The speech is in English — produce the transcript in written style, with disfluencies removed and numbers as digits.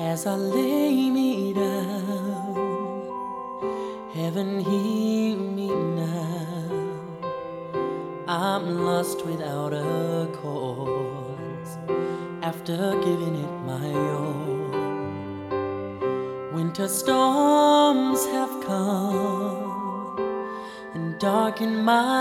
As I lay me down, heaven hear me now. I'm lost without a cause after giving it my all. Winter storms have come and darkened my